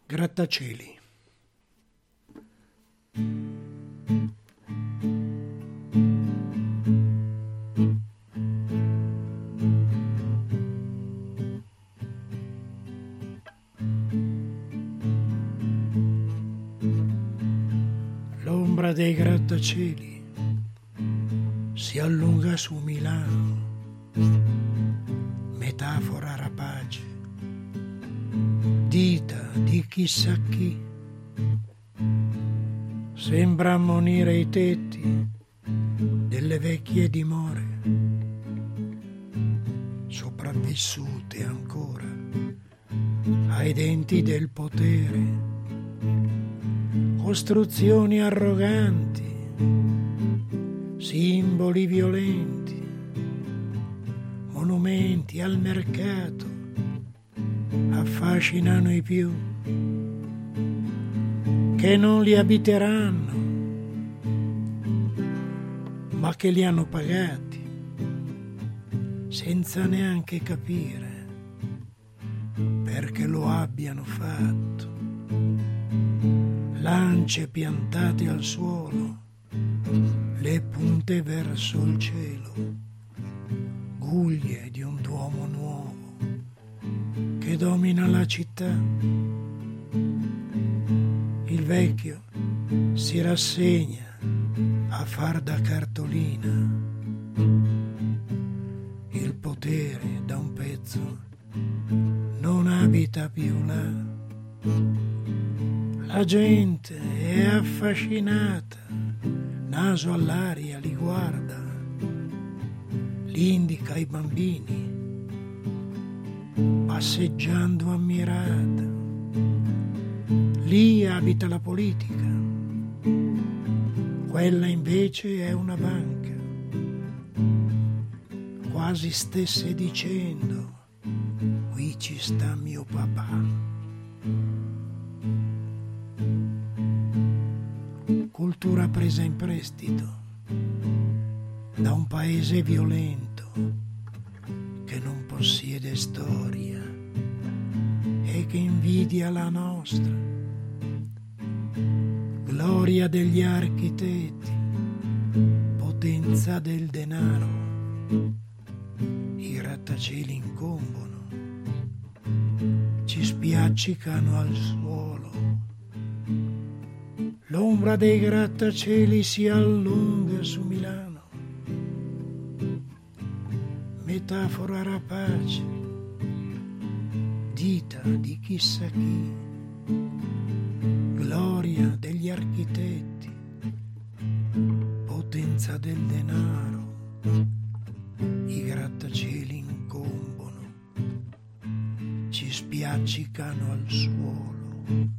Grattacieli. L'ombra dei grattacieli si allunga su Milano, metafora rapace, dita di chissà chi, sembra ammonire i tetti delle vecchie dimore, sopravvissute ancora ai denti del potere, costruzioni arroganti, simboli violenti, monumenti al mercato affascinano i più, che non li abiteranno, ma che li hanno pagati, senza neanche capire perché lo abbiano fatto. Lance piantate al suolo, le punte verso il cielo, guglie di un Duomo nuovo che domina la città. Il vecchio si rassegna a far da cartolina. Il potere da un pezzo non abita più là. La gente è affascinata, naso all'aria li guarda, li indica ai bambini, passeggiando ammirata. Lì abita la politica, quella invece è una banca, quasi stesse dicendo: qui ci sta mio papà. Cultura presa in prestito da un paese violento che non possiede storia e che invidia la nostra. Gloria degli architetti, potenza del denaro, i grattacieli incombono, ci spiaccicano al suolo. L'ombra dei grattacieli si allunga su Milano, metafora rapace, dita di chissà chi, gloria degli architetti, potenza del denaro, i grattacieli incombono, ci spiaccicano al suolo.